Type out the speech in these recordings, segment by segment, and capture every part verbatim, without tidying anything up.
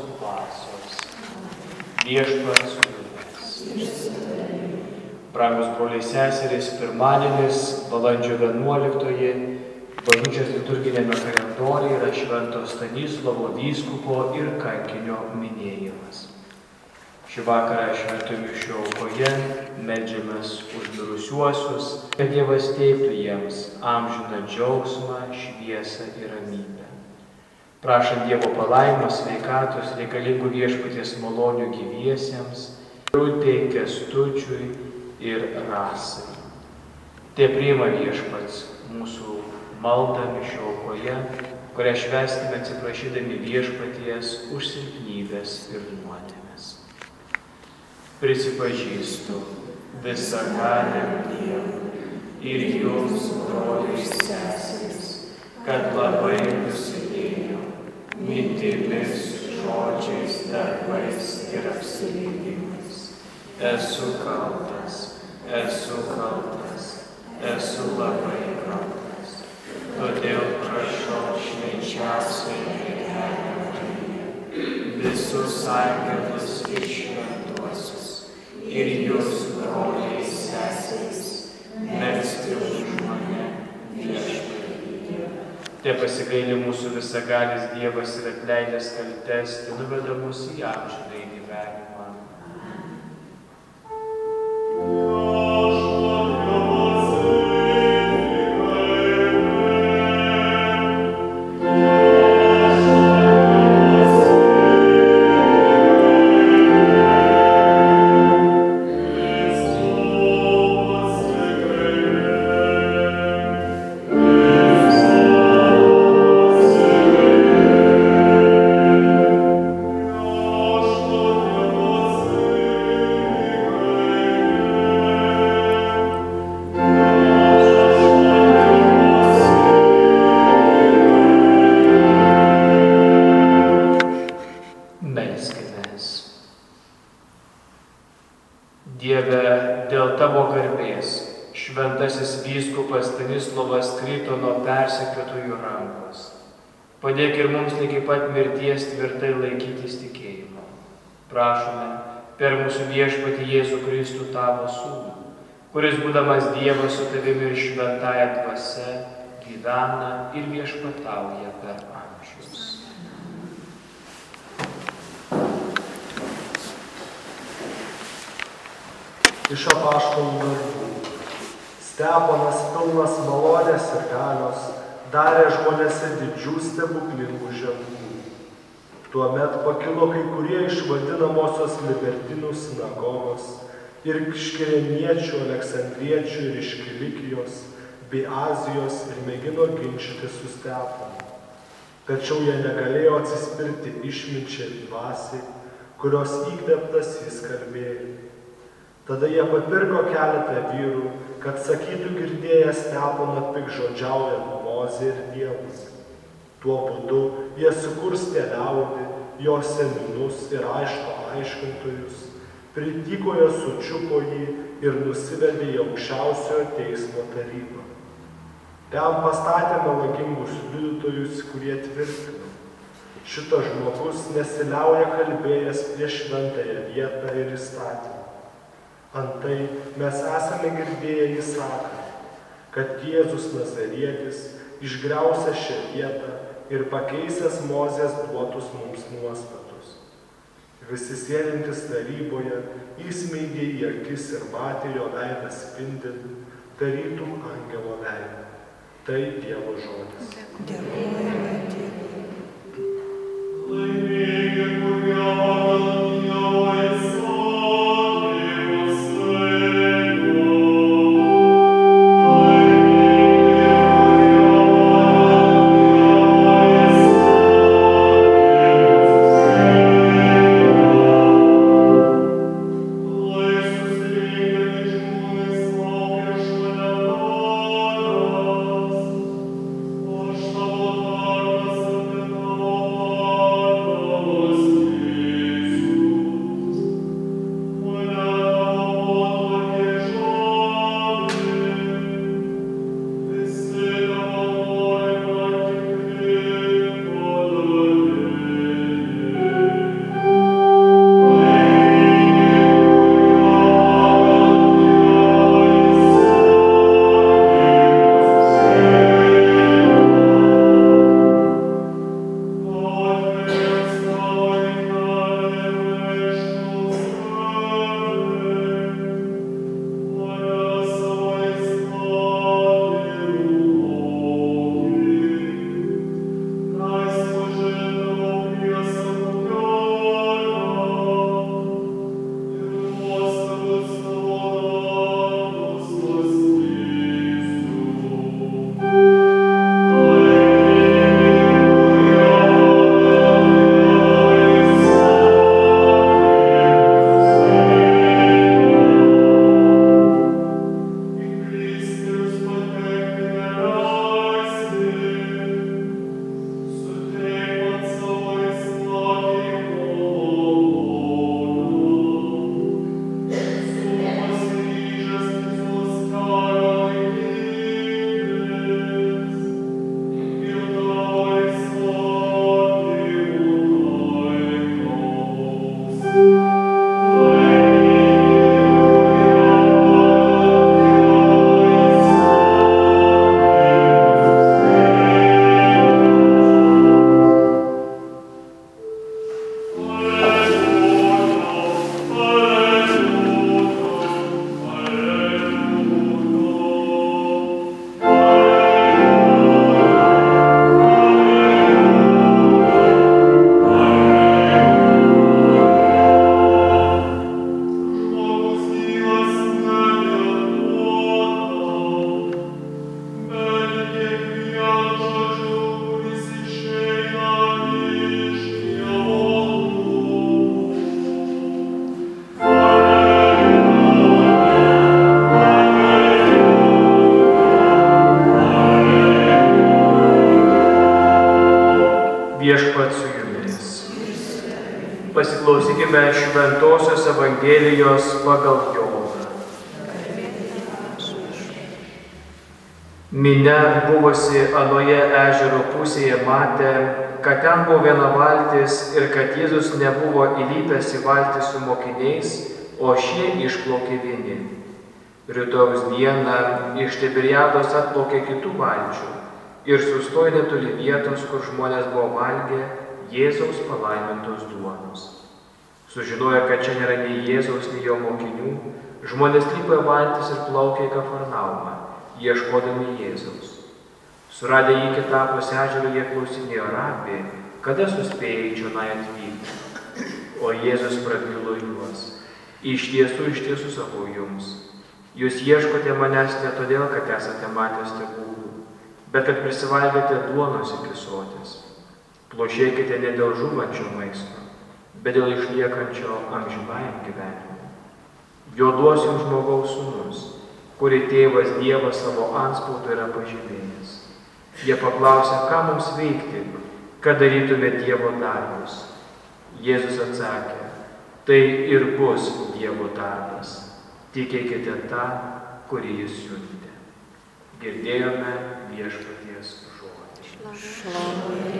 dvasios. Viešpats su jumis. Brangus broliai seserys, pirmadienis, balandžio vienuoliktoji, bažnyčios liturginėme kalendoriuje yra Švento Stanislovo vyskupo ir kankinio minėjimas. Šį vakarą šventų mišių aukoje meldžiamės už mirusiuosius, kad Dievas teiktų jiems amžiną džiaugsmą, šviesą ir ramybę. Prašant Dievo palaimos, sveikatos, reikalingų Viešpaties malonių gyviesiems, Rūtei, Kęstučiui ir Rasai. Te priima Viešpats mūsų maldą mišių aukoje, kurią švęskime atsiprašydami Viešpaties už silpnybės ir nuodėmes. Prisipažįstu visagaliam Dievui ir jums, broliai seserys, kad labai nusidėjau mintimis, žodžiais, darbais ir apsileidimais. Esu kaltas, esu kaltas, esu labai kaltas. Todėl prašau švenčiausiąją mergelę Mariją, visus angelus ir šventuosius, ir jūs, broliai seserys, melsti už mane viešpatie Dievą. Te pasigaili mūsų visagalis Dievas ir atleidęs kaltes, te nuveda mus į amžinąjį gyvenimą. Dieve, dėl tavo garbės, šventasis vyskupas Stanislovas krito nuo persekiotojų rankos. Padėk ir mums iki pat mirties tvirtai laikytis tikėjimo. Prašome per mūsų Viešpatį Jėzų Kristų tavo sūnų, kuris būdamas Dievas su tavimi ir šventąja dvasia gyvena ir viešpatauja per amžius. Iš apaštalų darbų. Steponas, pilnas malonės ir galios, darė žmonėse didžių stebuklingų ženklų. Tuomet pakilo kai kurie iš vadinamosios Libertinų sinagogos ir iš Kireniečių, Aleksandriečių ir iš Kilikijos bei Azijos ir mėgino ginčyti su Steponu. Tačiau jie negalėjo atsispirti išminčiai ir dvasiai, kurios įkvėptas jis kalbėjo. Tada jie papirko keletą vyrų, kad sakytų girdėję Steponą piktžodžiaujant Mozę ir Dievus. Tuo būdu jie sukurstė liaudį, jo seniūnus ir rašto aiškintojus, pritykojo, sučiupo jį ir nusivedė į aukščiausiojo teismo tarybą. Ten pastatė melagingus liudytojus, kurie tvirtino: šitas žmogus nesiliauja kalbėjęs prieš šventąją vietą ir įstatymą. Antai mes esame girdėję jį sakant, kad Jėzus Nazarietis išgriausia šią vietą ir pakeisęs Mozės duotus mums nuostatus. Visi sėdintys taryboje įsmeigė į akis ir matė jo veidą spindint, tarytum angelo veidą. Tai Dievo žodis. Dėkojame Dievui. Laimėgi, kurie pagal Dievo įsakymus laiko. Oh Viešpats su jumis. Pasiklausykime Šventosios Evangelijos pagal Joną. Minia buvusi anoje ežero pusėje matė, kad ten buvo viena valtis ir kad Jėzus nebuvo įlipęs į valtį su mokiniais, o šie išplaukė vieni. Rytojaus dieną iš Tiberiados atplaukė kitų valčių ir sustojo netoli vietos, kur žmonės buvo valgę Jėzaus palaimintos duonos. Sužinojo, kad čia nėra nei Jėzaus, nei jo mokinių, žmonės lipo į valtis ir plaukė į Kafarnaumą, ieškodami Jėzaus. Suradę jį kitapus ežero, jie klausinėjo: Rabi, kada suspėjai čionai atvykti? O Jėzus prabilo juos: Iš tiesų, iš tiesų sakau jums, jūs ieškote manęs ne todėl, kad esate matę stebuklų, bet kad prisivalgėte duonos iki soties. Plošėkite ne dėl žūvančio maisto, bet dėl išliekančio amžinajam gyvenimui. Jo duos jums žmogaus sūnus, kurį tėvas Dievas savo antspaudu yra pažymėjęs. Jie paklausė, ką mums veikti, kad darytume Dievo darbus. Jėzus atsakė: tai ir bus Dievo darbas. Tikėkite tą, kurį jis siuntė. Girdėjome Viešpaties žodį.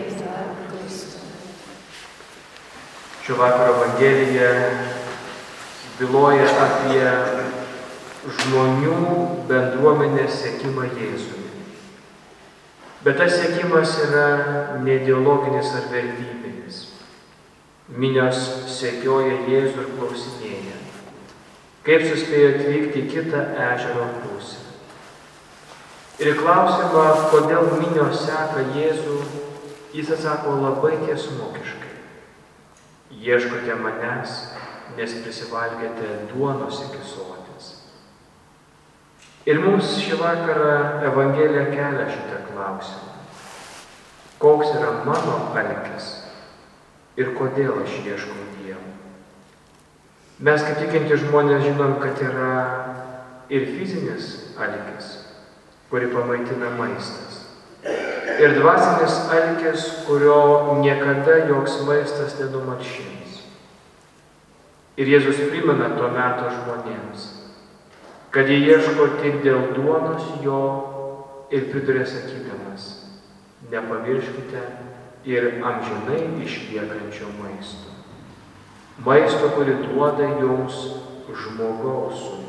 Šio vakaro Evangelija byloja apie žmonių bendruomenės sekimą Jėzumi. Bet tas sekimas yra ne ideologinis ar vertybinis. Minios sekioja Jėzų ir klausinėja, kaip suspėjo atvykti į kitą ežero pusę. Ir klausimą, kodėl minios seka Jėzų, jis atsako labai tiesmukiškai: ieškote manęs, nes prisivalgėte duonos iki soties. Ir mums šį vakarą Evangelija kelia šitą klausimą: koks yra mano alkis ir kodėl aš ieškau Dievo? Mes kaip tikinti žmonės žinom, kad yra ir fizinis alkis, kurį pamaitina maistas, ir dvasinis alkis, kurio niekada joks maistas nenumalšins. Ir Jėzus primena tuo metu žmonėms, kad jie ieško tik dėl duonos jo, ir priduria sakydamas: nepamirškite ir amžinai išliekančio maisto. Maisto, kurį duoda jums žmogaus sūnus.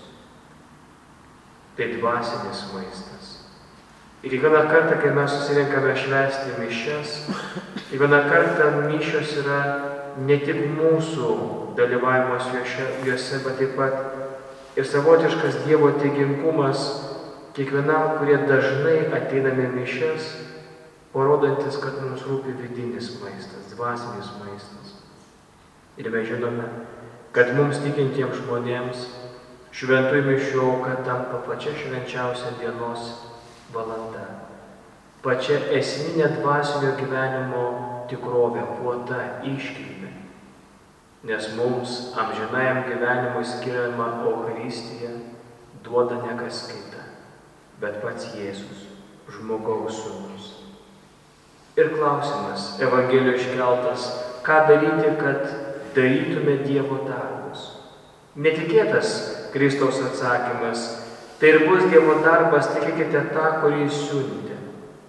Tai dvasinis maistas. Ir kiekvieną kartą, kai mes susirinkame švęsti mišias, kiekvieną kartą mišios yra ne tik mūsų dalyvavimas juose, bet taip pat ir savotiškas Dievo teigingumas kiekvienam, kurie dažnai ateiname mišias, parodantis, kad mums rūpi vidinis maistas, dvasinis maistas. Ir mes žinome, kad mums tikintiems žmonėms šventųjų mišių auka tampa pačia švenčiausia dienos valanda, pačia esminė dvasinio gyvenimo tikrovė, puota, iškilmė. Nes mums amžinajam gyvenimui skiriama Eucharistija duoda ne kas kita, bet pats Jėzus, žmogaus sūnus. Ir klausimas Evangelijoje iškeltas: ką daryti, kad darytume Dievo darbus? Netikėtas Kristaus atsakymas: tai ir bus Dievo darbas, tikėkite tą, kurį jis siuntė.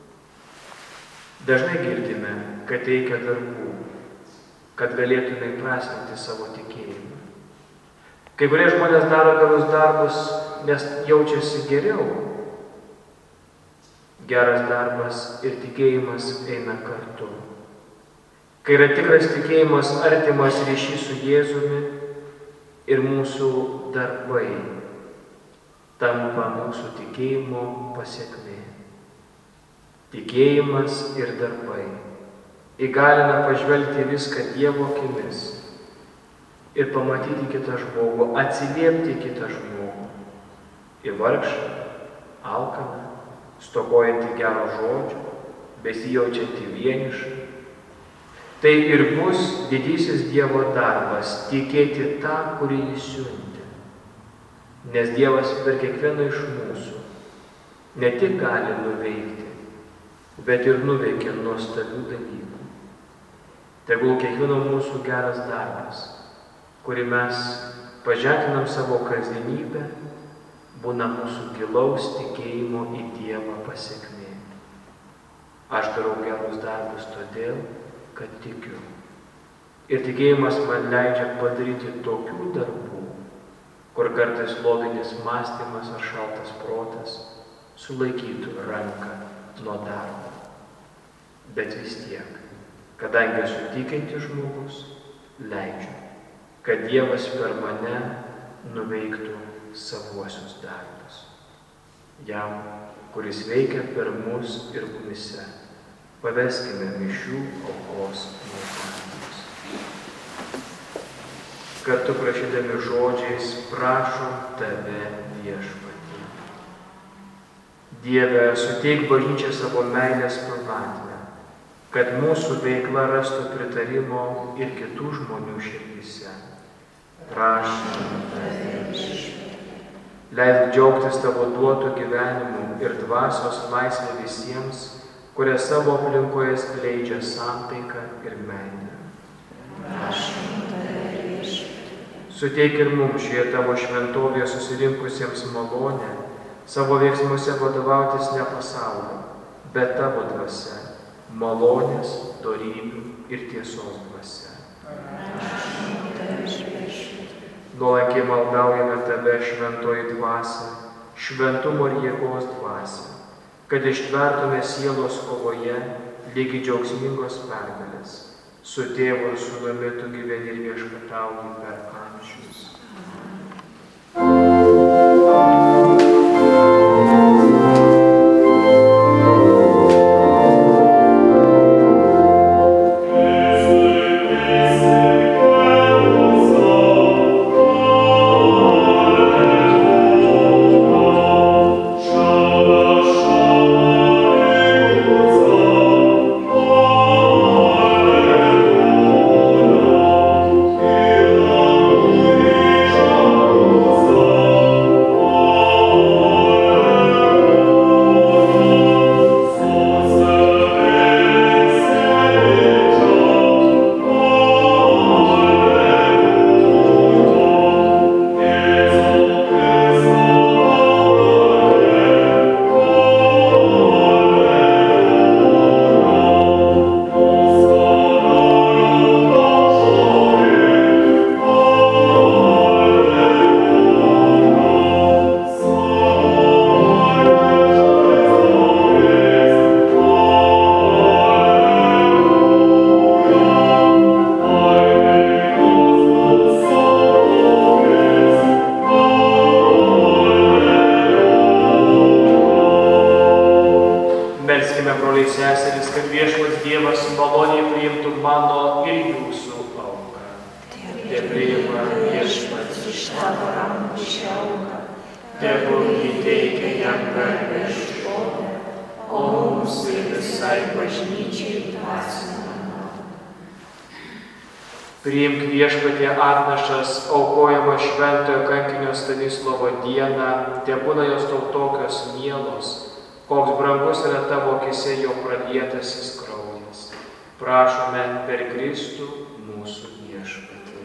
Dažnai girdime, kad reikia darbų, kad galėtume įprasminti savo tikėjimą. Kai kurie žmonės daro gerus darbus, nes jaučiasi geriau. Geras darbas ir tikėjimas eina kartu. kai yra tikras tikėjimas, artimas ryšys su Jėzumi ir mūsų darbai tampa mūsų tikėjimo pasiekmė. Tikėjimas ir darbai įgalina pažvelgti viską Dievo akimis ir pamatyti kitą žmogų, atsiliepti kitą žmogų, į vargšą, alkaną, stokojantį gero žodžio, besijaučiantį vienišą. Tai ir bus didysis Dievo darbas - tikėti tą, kurį Jis siuntė. Nes Dievas per kiekvieną iš mūsų ne tik gali nuveikti, bet ir nuveikia nuostabių dalykų. Tegul kiekvieno mūsų geras darbas, kurį mes paženklinam savo kasdienybę, būna mūsų gilaus tikėjimo į Dievą pasiekmė. Aš darau gerus darbus todėl, kad tikiu. Ir tikėjimas man leidžia padaryti tokių darbų, kur kartais loginis mąstymas ar šaltas protas sulaikytų ranką nuo darbo. Bet vis tiek, kadangi esu tikintis žmogus, leidžiu, kad Dievas per mane nuveiktų savuosius darbus. Jam, kuris veikia per mus ir mumyse, paveskime mišių aukos maldavimus. Kartu prašydami žodžiais prašom Tave, Viešpatie. Dieve, suteik bažnyčią savo meilės pilnatvę, kad mūsų veikla rastų pritarimo ir kitų žmonių širdyse. Prašom Tave. Leisk džiaugtis Tavo duotų gyvenimu ir dvasios laisvę visiems, kurie savo aplinkoje skleidžia santaiką ir meilę. Prašom Tave, Viešpatie. Suteik ir mums šioje Tavo šventovėje susirinkusiems malonę, savo veiksmuose vadovautis ne pasauliu, bet Tavo dvasia, malonės, dorybių ir tiesos dvasia. Prašom Tave, Viešpatie. Nuolankiai maldaujame Tave, šventoji dvasia, šventumo ir jėgos dvasia, kad ištvertume sielos kovoje lygi džiaugsmingos pergalės. Su Tėvu ir Sūnumi Tu gyveni ir viešpatauji per amžius. Priimk Viešpatie atnašas, aukojamas šventojo kankinio Stanislovo dieną, tebūna jos tau tokios mielos, koks brangus yra Tavo akyse jo pralietasis kraujas. Prašome per Kristų mūsų Viešpatį.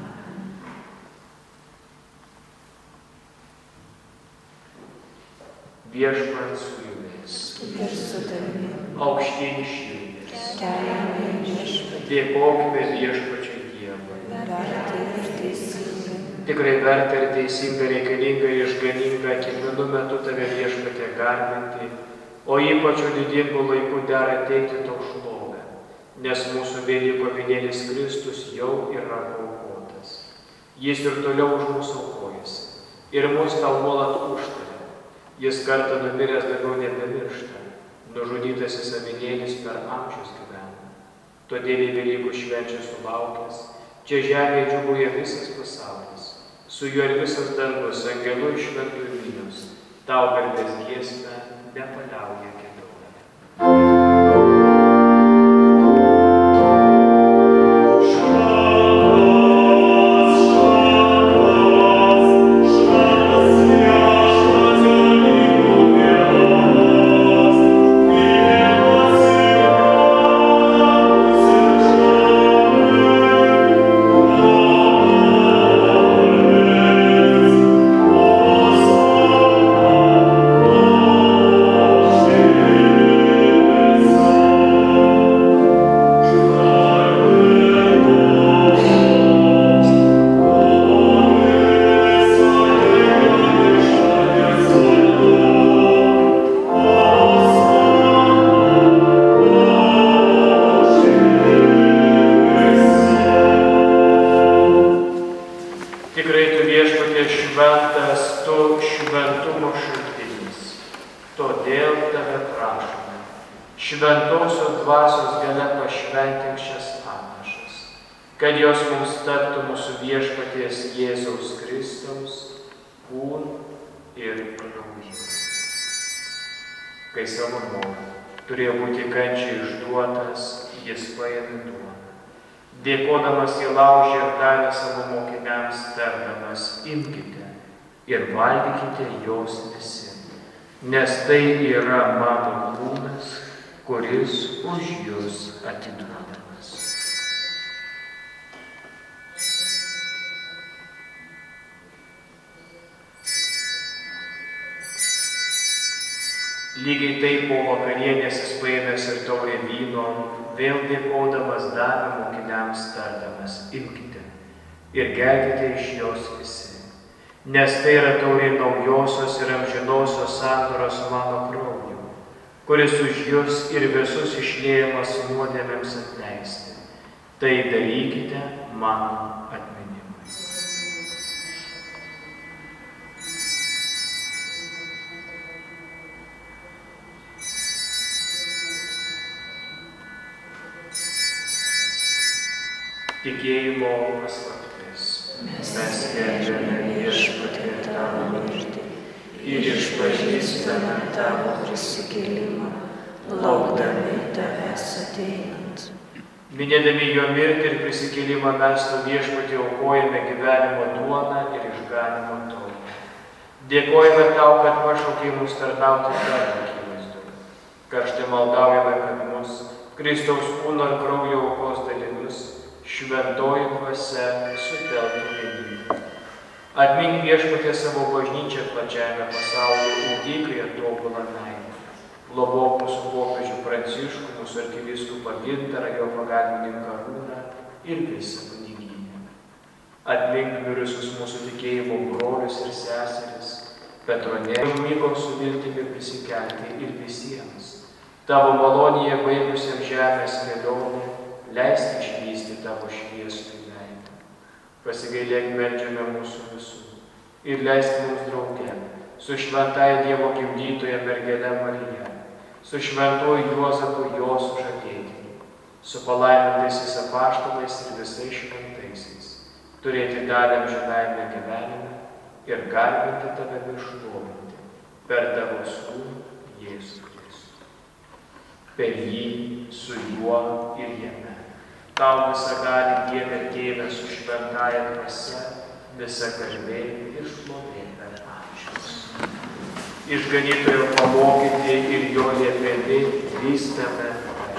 Viešpats su jumis. Ir su Tavimi. Aukštyn šiltis. Keliame Viešpatie. Dėkokime Viešpačiui Dievui. Verta ir teisinga. Tikrai verta ir teisinga, reikalinga ir išganinga kiekvienu metu Tave, Viešpatie, garbinti, o ypač didingų laikų dera teikti Tau šlovę, nes mūsų Velykų avinėlis Kristus jau yra paaukotas. Jis ir toliau už mūsų aukojasi ir mus tau nuolat užtaria. Jis kartą numiręs daugiau nebemiršta, nužudytasis avinėlis per amžius gyvena. Todėl į Velykų švenčių sulaukęs, čia žemėje džiūgauja visas pasaulis, su juo ir visas dangus, angelų ir šventųjų minios, tau garbės giesmę nepaliauja giedoti. Šventosios dvasios galia pašventink šias atnašas, kad jos mums taptų mūsų viešpaties Jėzaus Kristaus kūnu ir krauju. Kai savo noru turėjo būti kančiai išduotas, jis paėmė duoną. Dėkodamas jį laužė ir davė savo mokiniams, tardamas: imkite ir valgykite jos visi, nes tai yra mano kūnas, kuris už jus atiduodamas. Lygiai taip po vakarienės jis paėmęs ir taurę vyno, vėl dėkodamas davė mokiniams, tardamas: imkite ir gerkite iš jos visi, nes tai yra taurė naujosios ir amžinosios sandoros mano krauju, kuris už jus ir visus išliejamas nuodėmėms atleisti. Tai darykite mano atminimui. Tikėjimo paslaptis. Mes skelbiame viešpatie tavo mirtį ir išpažįstame tavo prisikėlimą, laukdami tavęs ateinant. Minėdami jo mirtį ir prisikėlimą mes tu viešpatie aukojame gyvenimo duoną ir išganimo taurę. Dėkojame tau, kad pašaukei mus tarnauti tavo akivaizdoje. Karštai maldaujame, kad mus Kristaus kūno ir kraujo aukos dalyvius šventoji dvasia sutelktų vienybę. Atmink viešpatie savo bažnyčią plačiame pasaulyje, ugdyk ją tobulą meilę. Globok mūsų popiežių Pranciškų, mūsų arkivyskupą Gintarą, jo pagalbininką Arūną ir visą kunigynę. Atmink mirusius mūsų tikėjimo brolius ir seseris, Petronėlį, mygos su viltimi prisikelti ir visiems. Tavo malonėje baigusiam žemės kelionę, leisk išvysti tavo šviesų veidą. Pasigailėk, meldžiame mūsų visų ir leisk mums drauge su šventąja Dievo gimdytoja mergele Marija, su šventuoju Juozapu jo sužadėtiniu, su palaimintaisiais apaštalais ir visais šventaisiais, turėti dalį amžinajame gyvenime ir garbinti tave bei šlovinti per tavo sūnų Jėzų Kristų. Per jį, su juo ir jame. Tau visagali Dieve Tėve su šventąja dvasia, visa garbė ir šlovė per amžius. Išganytojo pamokyti ir jo liepėmi drįstame.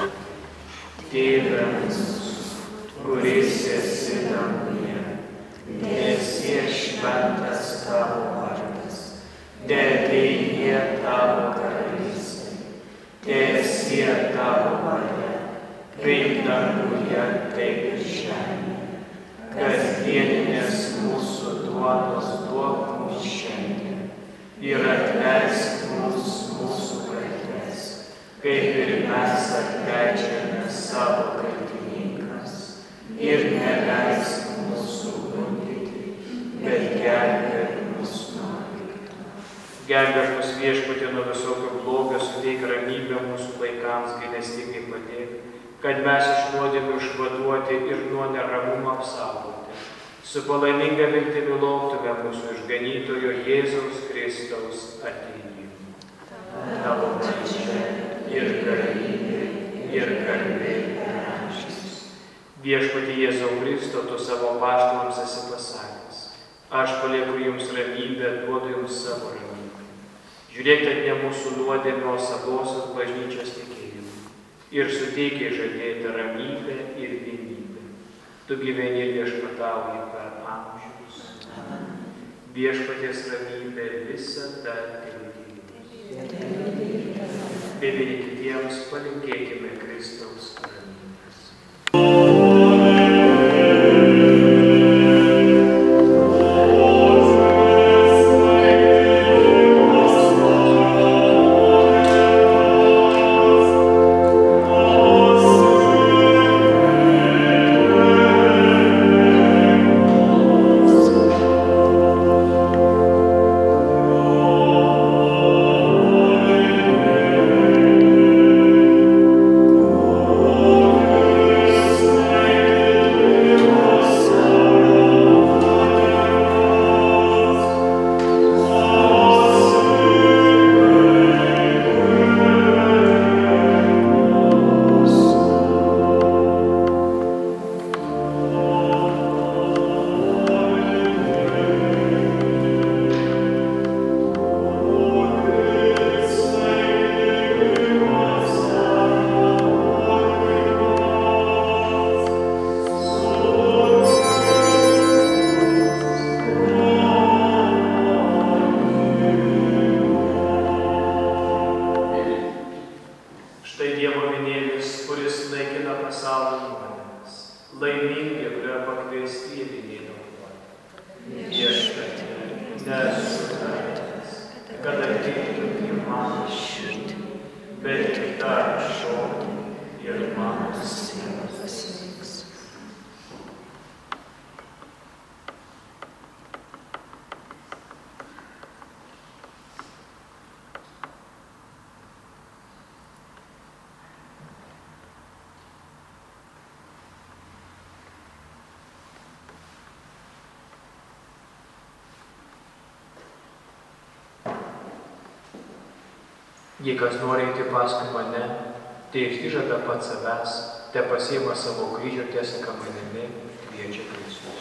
Tėve, kuris esi danguje, teesie šventas tavo vardas, teateinie tavo karalystė, teesie tavo valia, kaip danguje, taip ir žemėje. Kasdieninės mūsų duonos duok mums šiandien ir atleisk mums mūsų kaltes, kaip ir mes atleidžiame savo kaltes. Gelbėk mus Viešpatie nuo visokio blogio, suteik ramybę mūsų laikams, gailestingai padėk, kad mes iš nuodėmių išvaduoti ir nuo neramumo apsaugoti. Su palaiminga viltimi lauktume mūsų išganytojo Jėzaus Kristaus atėjimo. Tavo valdžia ir galybė ir garbė per amžius. Viešpatie Jėzau Kristau, tu savo apaštalams esi pasakęs: aš palieku jums ramybę, duodu jums savo ramybę. Žiūrėk, kad ne mūsų nuodėmė, o savosios bažnyčios tikėjimą. Ir suteikia žadėti ramybę ir vienybę. Tu gyveni ir viešpatauji per amžius. Viešpaties ramybė visada tildys. Bei vieni kitiems palinkėkime Kristaus ramybės. Jei kas nori eiti paskui mane, tai išsižada pats savęs, te pasiima savo kryžių, tiesika manimi, kviečia Kristus.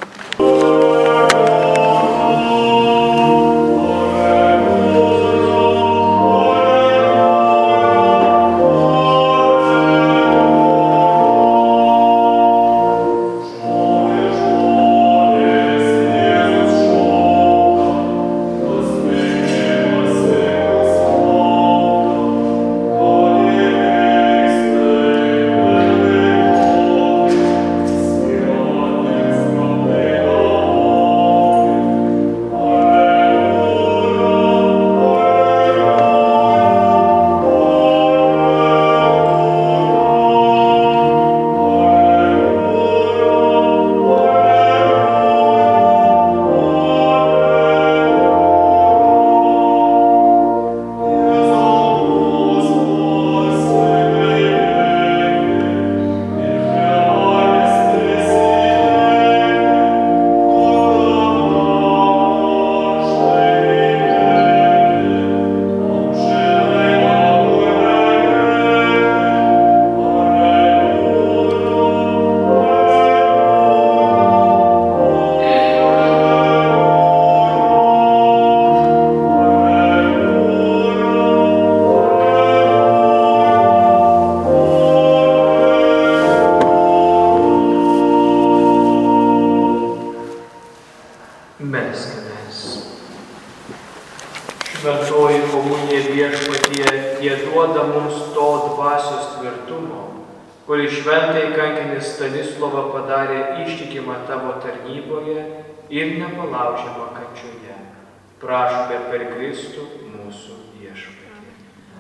Šventoji komunija Viešpatie, tie duoda mums to dvasios tvirtumo, kuri šventai kankinį Stanislovą padarė ištikimą tavo tarnyboje ir nepalaužiamą kančioje. Prašome per Kristų mūsų Viešpatie.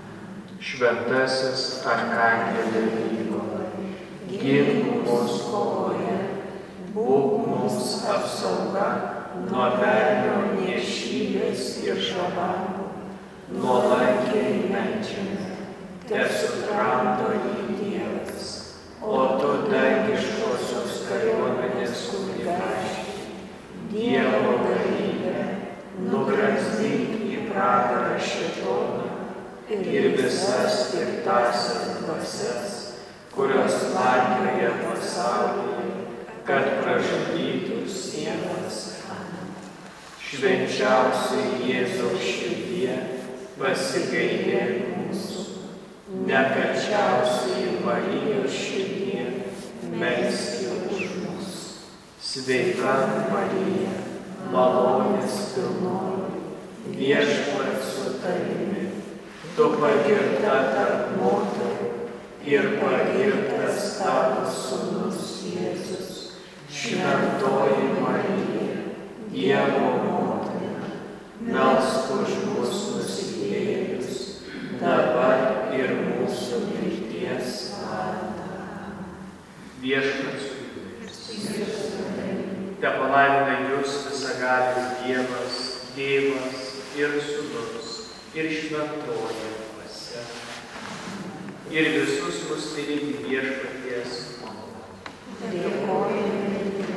Šventasis arkangele Mykolai, gink mus kovoje, būk mums apsauga nuo velnio, niekšybės ir žabų. nuolankiai meldžiame, te sutramdo jį Dievas, o tu dangiškosios kariuomenės kunigaikšti, Dievo galybę, nugramzdyk į pragarą šėtoną ir visas piktąsias dvasias, kurios lankioja pasaulyje, kad pražudytų sielas. Švenčiausiai Jėzaus širdie, pasigailėk mūsų, nekalčiausiai Marijos širdie, melskit už mus. Sveika Marija, malonės pilnoji, viešpats su tavimi, tu pagirta tarp moterų ir pagirtas tavo sūnus Jėzus. Šventoji Marija, Dievo motina, melsk už mus nusidėjėlius, dabar ir mūsų mirties valandą. Viešpats su jumis. Tepalaimina jus visagalis Dievas, Tėvas ir Sūnus ir Šventoji Dvasia. Ir visus mus mylintį Viešpaties malonę. Dėkojame